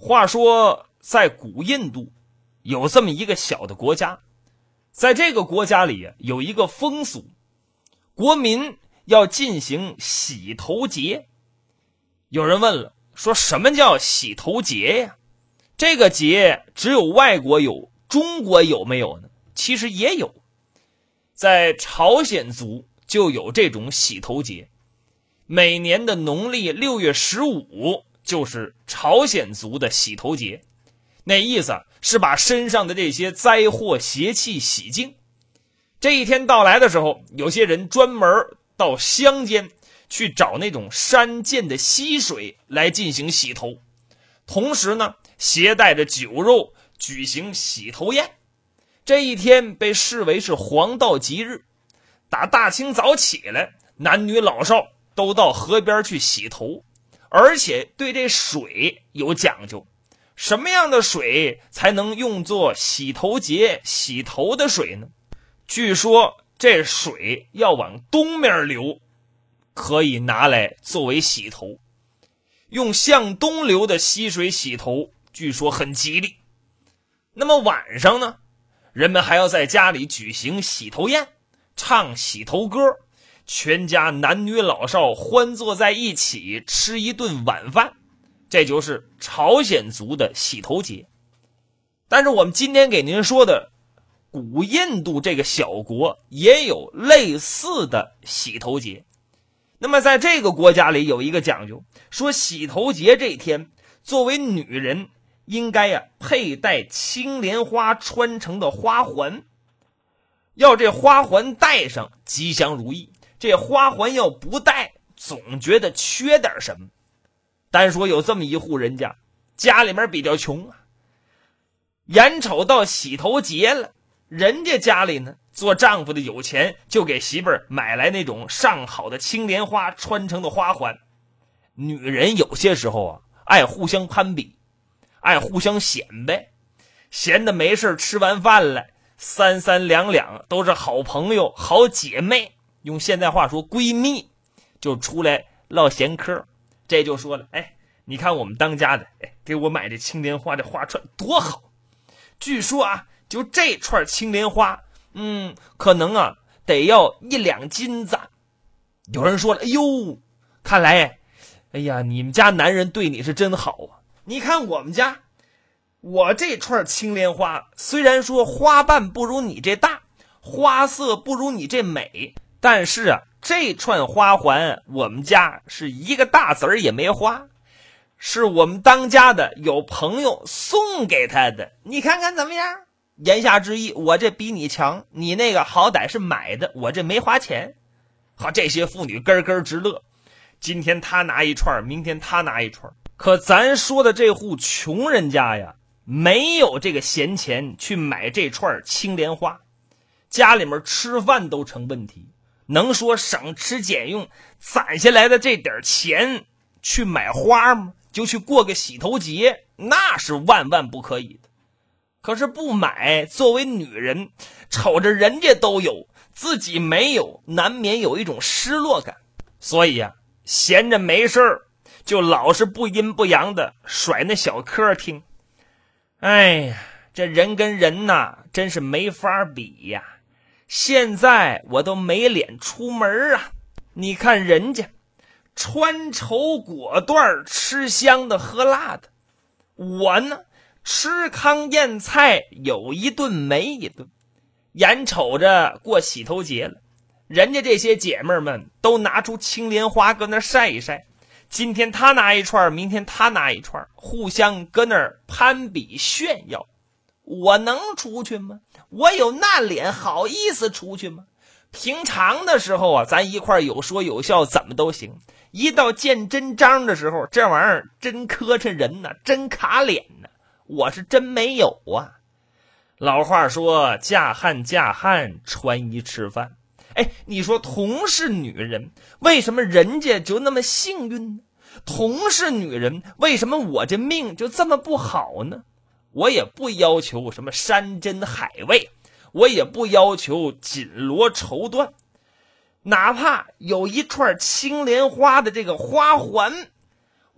话说在古印度有这么一个小的国家，在这个国家里有一个风俗，国民要进行洗头节。有人问了，说什么叫洗头节呀？这个节只有外国有，中国有没有呢？其实也有，在朝鲜族就有这种洗头节，每年的农历6月15就是朝鲜族的洗头节，那意思是把身上的这些灾祸邪气洗净。这一天到来的时候，有些人专门到乡间去找那种山涧的溪水来进行洗头，同时呢携带着酒肉举行洗头宴。这一天被视为是黄道吉日，打大清早起来，男女老少都到河边去洗头，而且对这水有讲究，什么样的水才能用作洗头节洗头的水呢？据说这水要往东面流，可以拿来作为洗头。用向东流的溪水洗头，据说很吉利。那么晚上呢，人们还要在家里举行洗头宴，唱洗头歌，全家男女老少欢坐在一起吃一顿晚饭，这就是朝鲜族的洗头节。但是我们今天给您说的古印度这个小国也有类似的洗头节。那么在这个国家里有一个讲究，说洗头节这天，作为女人应该佩戴青莲花穿成的花环，要这花环戴上吉祥如意，这花环要不戴总觉得缺点什么。单说有这么一户人家，家里面比较穷啊，眼瞅到洗头节了，人家家里呢做丈夫的有钱，就给媳妇儿买来那种上好的青莲花穿成的花环。女人有些时候爱互相攀比，爱互相显摆，闲的没事吃完饭了，三三两两都是好朋友好姐妹，用现在话说闺蜜，就出来唠闲嗑。这就说了，你看我们当家的，给我买这青莲花这花串多好。据说就这串青莲花可能得要1两金子。有人说了，看来你们家男人对你是真好啊。你看我们家，我这串青莲花虽然说花瓣不如你这大，花色不如你这美，但是这串花环我们家是一个大子儿也没花，是我们当家的有朋友送给他的，你看看怎么样？言下之意，我这比你强，你那个好歹是买的，我这没花钱。好，这些妇女咯咯直乐，今天他拿一串，明天他拿一串。可咱说的这户穷人家呀，没有这个闲钱去买这串青莲花，家里面吃饭都成问题，能说省吃俭用攒下来的这点钱去买花吗？就去过个洗头节，那是万万不可以的。可是不买，作为女人瞅着人家都有，自己没有，难免有一种失落感。所以闲着没事儿就老是不阴不阳的甩那小嗑听。这人跟人真是没法比呀。现在我都没脸出门啊，你看人家穿绸裹缎，吃香的喝辣的，我呢吃糠咽菜，有一顿没一顿。眼瞅着过洗头节了，人家这些姐妹们都拿出青莲花搁那晒一晒，今天他拿一串，明天他拿一串，互相搁那儿攀比炫耀。我能出去吗？我有那脸好意思出去吗？平常的时候咱一块有说有笑怎么都行，一到见真章的时候，这玩意儿真磕碜人呢，真卡脸呢，我是真没有啊。老话说嫁汉嫁汉，穿衣吃饭。你说同是女人，为什么人家就那么幸运呢？同是女人，为什么我这命就这么不好呢？我也不要求什么山珍海味，我也不要求锦罗绸缎，哪怕有一串青莲花的这个花环，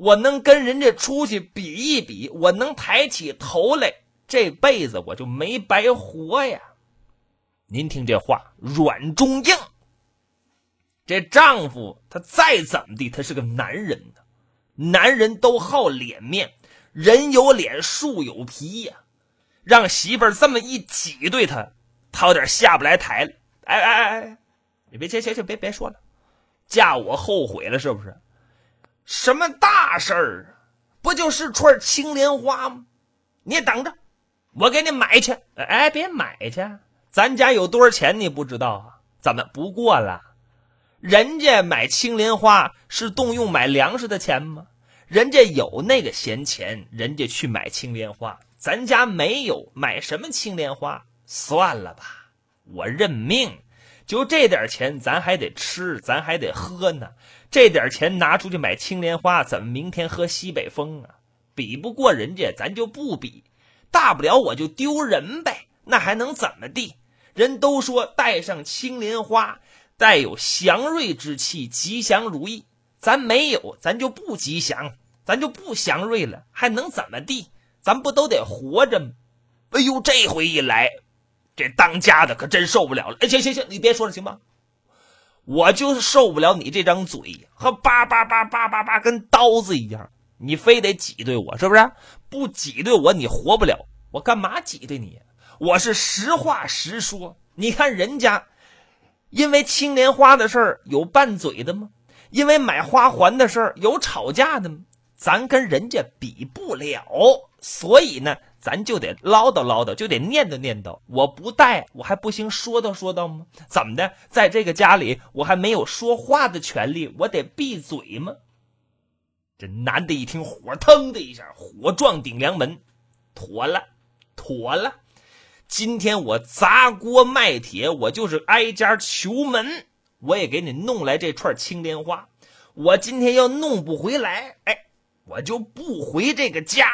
我能跟人家出去比一比，我能抬起头来，这辈子我就没白活呀。您听这话，软中硬。这丈夫他再怎么地，他是个男人呢，男人都好脸面，人有脸树有皮呀，让媳妇儿这么一挤兑他，他有点下不来台了。哎，你别说了，嫁我后悔了是不是？什么大事儿啊？不就是串青莲花吗？你等着，我给你买去。哎，别买去，咱家有多少钱你不知道啊？怎么不过了？人家买青莲花是动用买粮食的钱吗？人家有那个闲钱，人家去买青莲花，咱家没有，买什么青莲花？算了吧，我认命。就这点钱咱还得吃，咱还得喝呢，这点钱拿出去买青莲花，怎么明天喝西北风啊？比不过人家咱就不比，大不了我就丢人呗，那还能怎么地？人都说带上青莲花带有祥瑞之气，吉祥如意，咱没有，咱就不吉祥，咱就不祥瑞了，还能怎么地？咱不都得活着吗？哎呦，这回一来，这当家的可真受不了了。哎，行，你别说了行吗？我就是受不了你这张嘴，和叭跟刀子一样，你非得挤兑我是不是？不挤兑我你活不了，我干嘛挤兑你？我是实话实说。你看人家因为青莲花的事儿有拌嘴的吗？因为买花环的事儿有吵架的吗？咱跟人家比不了，所以呢咱就得唠叨，就得念叨。我不带我还不行说道吗？怎么的，在这个家里我还没有说话的权利，我得闭嘴吗？这男的一听，火腾的一下，火撞顶梁门，妥了，今天我砸锅卖铁，我就是挨家求门，我也给你弄来这串青莲花。我今天要弄不回来，哎，我就不回这个家。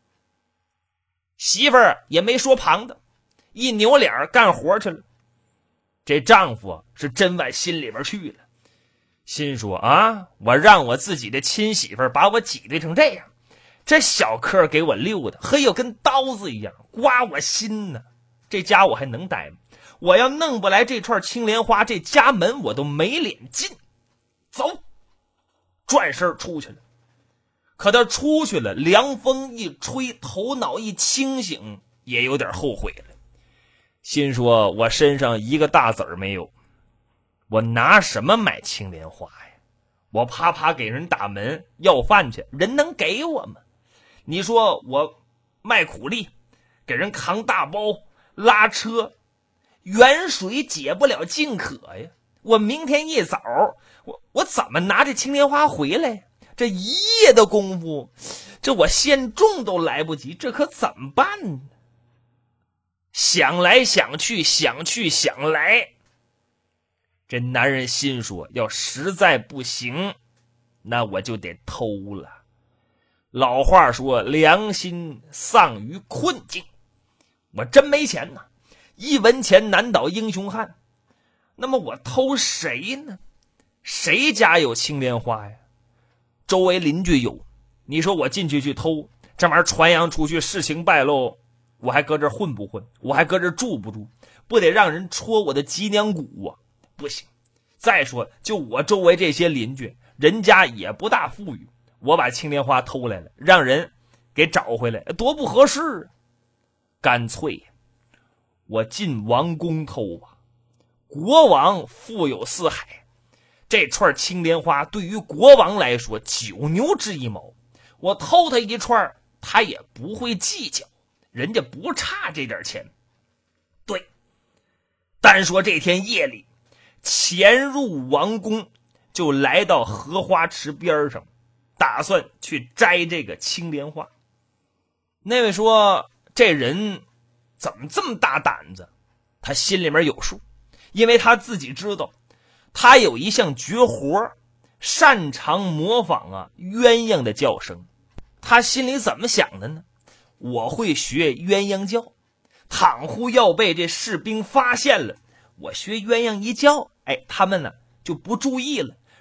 媳妇儿也没说旁的，一扭脸干活去了。这丈夫是真往心里边去了，心说啊，我让我自己的亲媳妇儿把我挤兑成这样，这小客给我溜的，嘿呦，跟刀子一样，刮我心呢。这家我还能待吗？我要弄不来这串青莲花，这家门我都没脸进。走，转身出去了。可他出去了，凉风一吹，头脑一清醒，也有点后悔了。心说我身上一个大子儿没有，我拿什么买青莲花呀？我啪给人打门要饭去，人能给我吗？你说我卖苦力，给人扛大包拉车，远水解不了近渴呀。我明天一早我怎么拿这青莲花回来？这一夜的功夫，这我献众都来不及，这可怎么办呢？想来想去，想来，这男人心说，要实在不行，那我就得偷了。老话说，良心丧于困境，我真没钱呐，一文钱难倒英雄汉。那么我偷谁呢？谁家有青莲花呀？周围邻居有，你说我进去偷，这玩意儿传扬出去，事情败露，我还搁这混不混？我还搁这住不住？不得让人戳我的脊梁骨啊！不行。再说就我周围这些邻居，人家也不大富裕，我把青莲花偷来了，让人给找回来，多不合适啊！干脆我进王宫偷啊！国王富有四海，这串青莲花对于国王来说九牛之一毛，我偷他一串他也不会计较，人家不差这点钱。对，单说这天夜里潜入王宫，就来到荷花池边上，打算去摘这个青莲花。那位说，这人怎么这么大胆子？他心里面有数，因为他自己知道他有一项绝活，擅长模仿鸳鸯的叫声。他心里怎么想的呢？我会学鸳鸯叫，倘乎要被这士兵发现了，我学鸳鸯一叫，哎，他们呢就不注意了，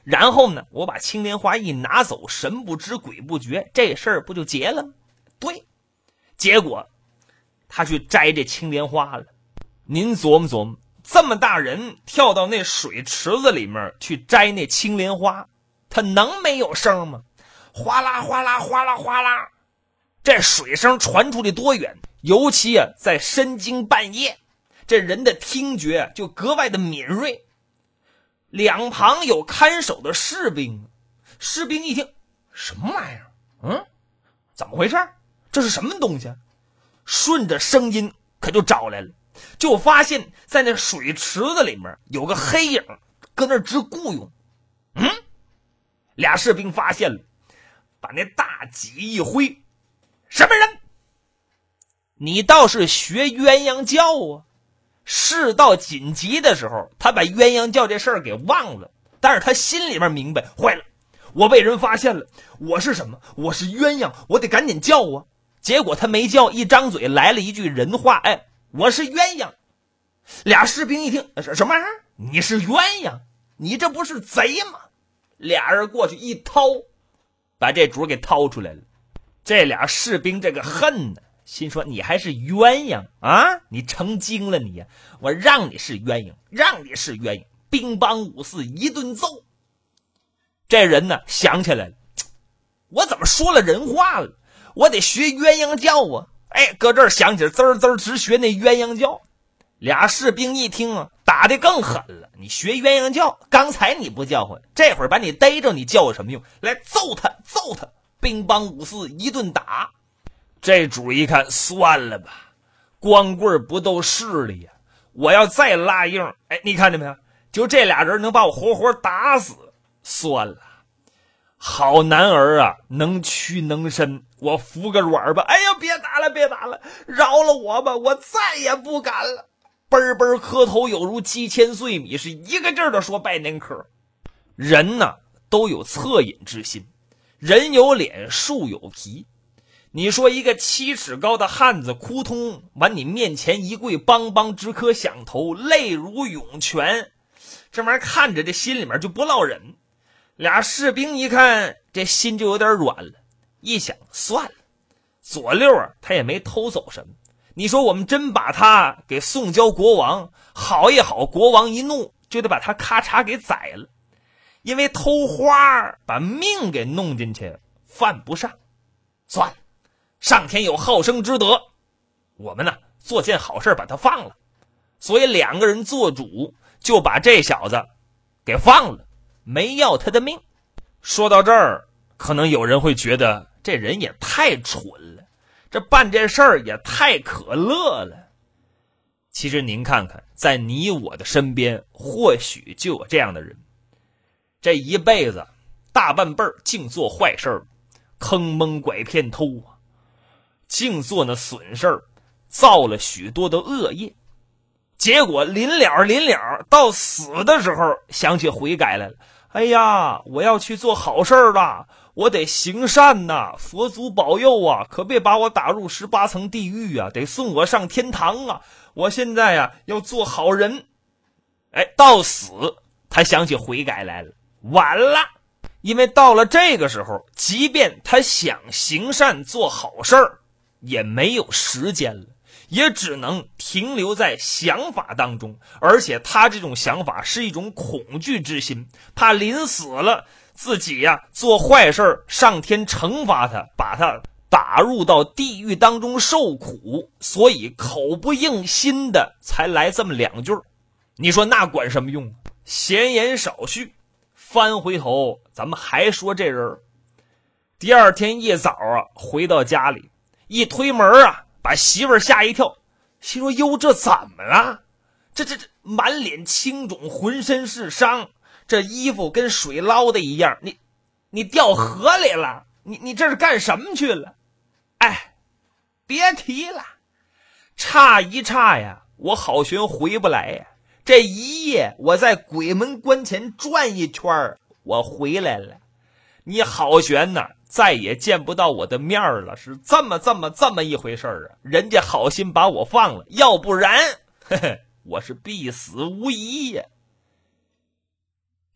然后呢，我把青莲花一拿走，神不知鬼不觉，这事儿不就结了吗？对，结果他去摘这青莲花了。您琢磨琢磨，这么大人跳到那水池子里面去摘那青莲花，他能没有声吗？哗啦哗啦哗啦哗啦，这水声传出去多远？尤其在深更半夜，这人的听觉就格外的敏锐。两旁有看守的士兵，士兵一听，什么玩意儿？怎么回事？这是什么东西？顺着声音可就找来了，就发现在那水池子里面有个黑影搁那直雇佣。俩士兵发现了，把那大戟一挥，什么人？你倒是学鸳鸯叫啊！事到紧急的时候，他把鸳鸯叫这事儿给忘了，但是他心里面明白，坏了，我被人发现了，我是什么？我是鸳鸯，我得赶紧叫啊！结果他没叫，一张嘴来了一句人话，我是鸳鸯。俩士兵一听，什么玩意儿？你是鸳鸯？你这不是贼吗？俩人过去一掏，把这主给掏出来了。这俩士兵这个恨呢，心说你还是鸳鸯啊？你成精了你呀！我让你是鸳鸯，让你是鸳鸯，兵帮五四一顿揍。这人呢想起来了，我怎么说了人话了？我得学鸳鸯叫啊！搁这儿想起来，滋儿滋儿直学那鸳鸯叫。俩士兵一听啊，打得更狠了。你学鸳鸯叫，刚才你不叫唤，这会儿把你逮着，你叫有什么用？来揍他，揍他！兵帮五四一顿打。这主一看，算了吧，光棍不斗势力呀！我要再拉硬，你看见没有？就这俩人能把我活活打死，算了。好男儿啊，能屈能伸，我服个软吧。别打了，别打了，饶了我吧，我再也不敢了。奔奔磕头，有如鸡千岁米，是一个劲儿的说拜年课。人呢都有恻隐之心，人有脸，树有皮。你说一个7尺高的汉子扑通往你面前一跪，邦邦直磕响头，泪如涌泉，这玩意儿看着这心里面就不落忍。俩士兵一看这心就有点软了，一想算了，左六他也没偷走什么，你说我们真把他给送交国王，好也好，国王一怒就得把他咔嚓给宰了，因为偷花把命给弄进去犯不上。算了，上天有好生之德，我们呢做件好事把他放了。所以两个人做主，就把这小子给放了，没要他的命。说到这儿，可能有人会觉得这人也太蠢了，这办这事儿也太可乐了。其实您看看，在你我的身边或许就有这样的人，这一辈子大半辈儿净做坏事儿，坑蒙拐骗偷啊，净做那损事儿，造了许多的恶业，结果临了到死的时候想起悔改来了。我要去做好事儿了，我得行善呐，佛祖保佑啊，可别把我打入18层地狱啊，得送我上天堂啊，我现在要做好人。到死他想起悔改来了，晚了。因为到了这个时候，即便他想行善做好事儿，也没有时间了，也只能停留在想法当中，而且他这种想法是一种恐惧之心，怕临死了自己做坏事，上天惩罚他，把他打入到地狱当中受苦，所以口不应心的才来这么两句。你说那管什么用？闲言少叙，翻回头咱们还说这人。第二天一早回到家里，一推门把媳妇儿吓一跳，心说哟，这怎么了？这满脸青肿，浑身是伤，这衣服跟水捞的一样，你掉河里了？你这是干什么去了？别提了，差一差我好悬回不来呀。这一夜我在鬼门关前转一圈，我回来了。你好悬呐，再也见不到我的面了，是这么一回事啊！人家好心把我放了，要不然我是必死无疑呀。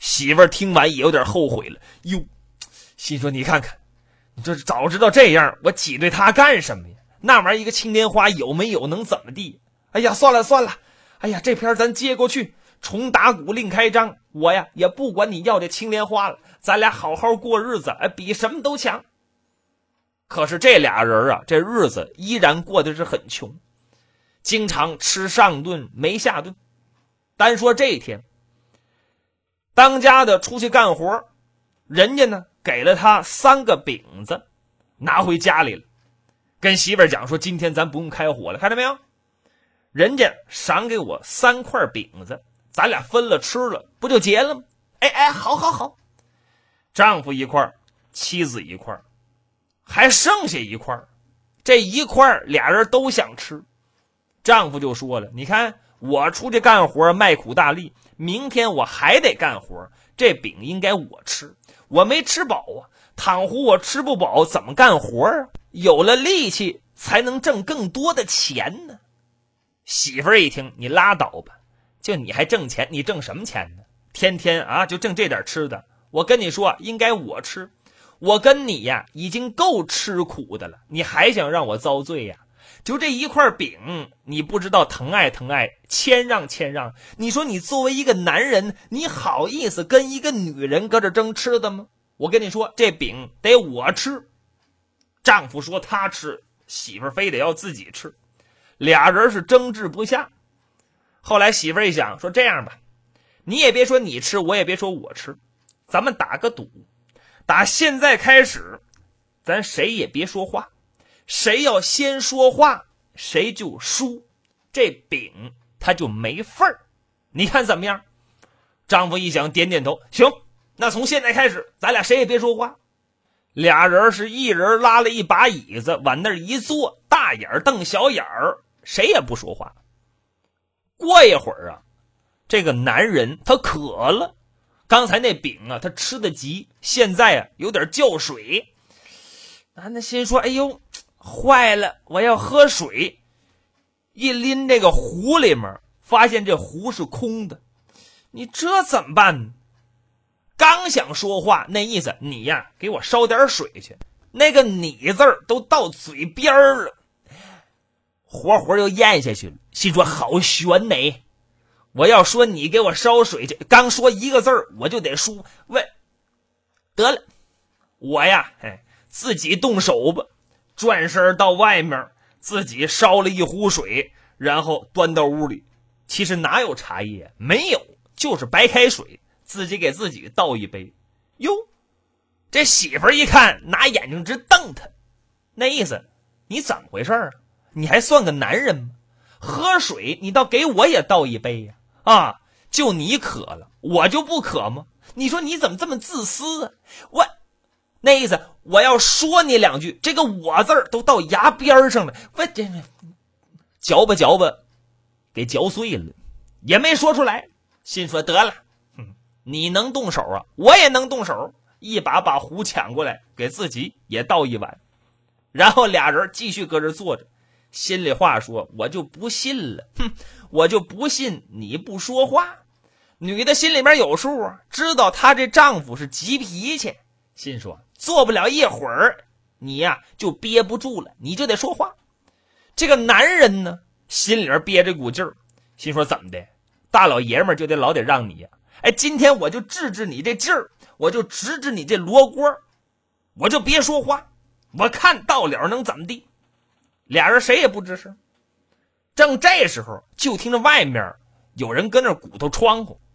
媳妇儿听完也有点后悔了，哟，心说你看看，你这早知道这样，我挤兑他干什么呀？那玩意儿一个青莲花有没有能怎么地？哎呀，算了算了，哎呀，这篇咱接过去，重打鼓另开张。我呀也不管你要这青莲花了，咱俩好好过日子，比什么都强。可是这俩人啊，这日子依然过得是很穷，经常吃上顿没下顿。单说这一天，当家的出去干活，人家呢给了他3个饼子，拿回家里了，跟媳妇儿讲说今天咱不用开火了，看到没有？人家赏给我3块饼子，咱俩分了吃了，不就结了吗？哎，好好好，丈夫一块，妻子一块，还剩下一块，这一块俩人都想吃。丈夫就说了，你看我出去干活卖苦大力，明天我还得干活，这饼应该我吃，我没吃饱啊，倘乎我吃不饱怎么干活啊？有了力气才能挣更多的钱呢。媳妇儿一听，你拉倒吧，就你还挣钱，你挣什么钱呢？天天啊就挣这点吃的，我跟你说应该我吃，我跟你呀已经够吃苦的了，你还想让我遭罪呀？就这一块饼，你不知道疼爱疼爱，谦让谦让。你说你作为一个男人，你好意思跟一个女人搁这争吃的吗？我跟你说，这饼得我吃。丈夫说他吃，媳妇儿非得要自己吃，俩人是争执不下。后来媳妇儿一想，说这样吧，你也别说你吃，我也别说我吃，咱们打个赌，打现在开始，咱谁也别说话，谁要先说话谁就输，这饼他就没份儿，你看怎么样？丈夫一想，点点头，行，那从现在开始咱俩谁也别说话。俩人是一人拉了一把椅子往那儿一坐，大眼瞪小眼儿，谁也不说话。过一会儿啊，这个男人他渴了，刚才那饼啊他吃得急，现在啊有点叫水。男的心说，哎呦坏了，我要喝水。一拎这个壶里面，发现这壶是空的，你这怎么办呢？刚想说话，那意思你呀给我烧点水去，那个你字儿都到嘴边了，活活就咽下去了。心说好悬呢，我要说你给我烧水去，刚说一个字儿我就得输。喂，得了，我呀自己动手吧，转身到外面自己烧了一壶水，然后端到屋里。其实哪有茶叶，没有，就是白开水，自己给自己倒一杯。哟，这媳妇儿一看，拿眼睛直瞪他，那意思你怎么回事啊？你还算个男人吗？喝水你倒给我也倒一杯呀！啊，就你渴了，我就不渴吗？你说你怎么这么自私啊？我那意思我要说你两句，这个我字儿都到牙边上了，我这嚼吧嚼吧给嚼碎了，也没说出来。心说得了，你能动手啊，我也能动手，一把把壶抢过来，给自己也倒一碗，然后俩人继续搁这坐着，心里话说，我就不信了，我就不信你不说话。女的心里面有数啊，知道她这丈夫是急脾气，心说做不了一会儿，你呀就憋不住了，你就得说话。这个男人呢，心里面憋着股劲儿，心说怎么的，大老爷们儿就得老得让你呀。今天我就治治你这劲儿，我就直治你这罗锅，我就别说话，我看到了能怎么地。俩人谁也不吱声。正这时候，就听着外面有人跟那鼓捣窗户。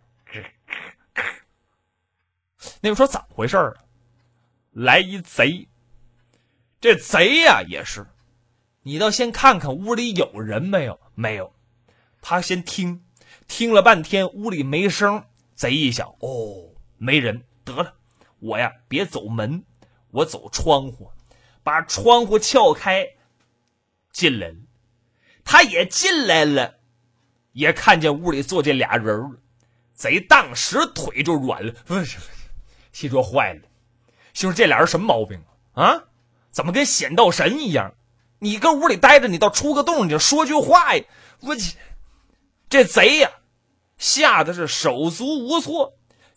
那个说怎么回事啊？来一贼。这贼呀也是，你倒先看看屋里有人没有？没有。他先听了半天，屋里没声。贼一想，哦，没人，得了，我呀别走门，我走窗户，把窗户撬开，进来了。他也进来了，也看见屋里坐这俩人了。贼当时腿就软了，心说坏了，心说这俩人什么毛病啊？怎么跟显道神一样？你跟屋里待着，你倒出个洞，你就说句话呀！这贼呀，吓得是手足无措，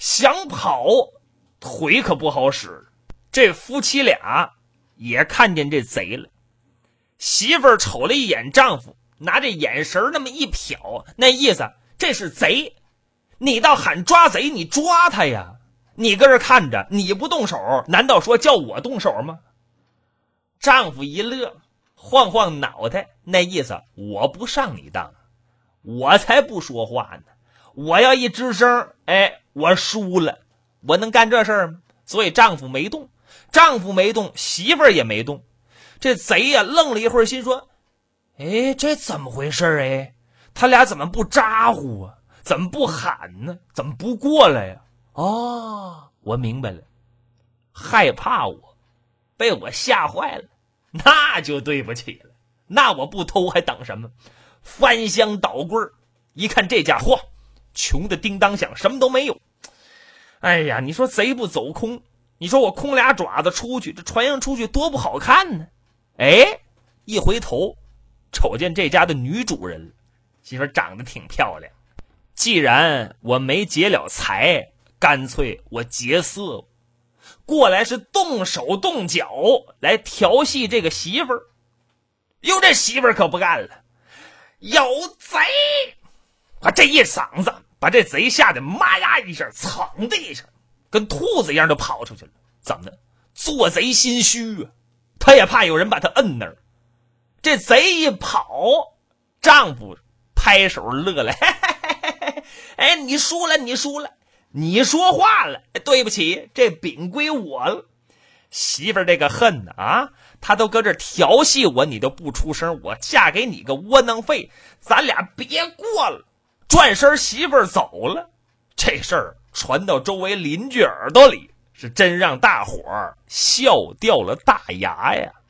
想跑腿可不好使。这夫妻俩也看见这贼了，媳妇儿瞅了一眼丈夫，拿这眼神那么一瞟，那意思这是贼，你倒喊抓贼，你抓他呀，你搁这看着，你不动手，难道说叫我动手吗？丈夫一乐，晃晃脑袋，那意思我不上你当，我才不说话呢，我要一吱声，我输了，我能干这事儿吗？所以丈夫没动，媳妇儿也没动。这贼呀愣了一会儿，心说这怎么回事他俩怎么不咋呼啊，怎么不喊呢，怎么不过来呀？我明白了，害怕我，被我吓坏了，那就对不起了，那我不偷还等什么？翻箱倒柜，一看这家伙穷的叮当响，什么都没有。哎呀，你说贼不走空，你说我空俩爪子出去，这传扬出去多不好看呢。一回头瞅见这家的女主人，媳妇长得挺漂亮，既然我没劫了财，干脆我劫色，过来是动手动脚来调戏这个媳妇儿。哟，这媳妇儿可不干了，有贼！我这一嗓子把这贼吓得妈呀一声，噌的一声，跟兔子一样就跑出去了。怎么的？做贼心虚啊，他也怕有人把他摁那儿。这贼一跑，丈夫拍手乐了，你输了，你说话了，对不起，这饼归我了。媳妇儿这个恨啊，她都搁这调戏我，你都不出声，我嫁给你个窝囊废，咱俩别过了。转身媳妇儿走了，这事儿传到周围邻居耳朵里，是真让大伙儿笑掉了大牙呀。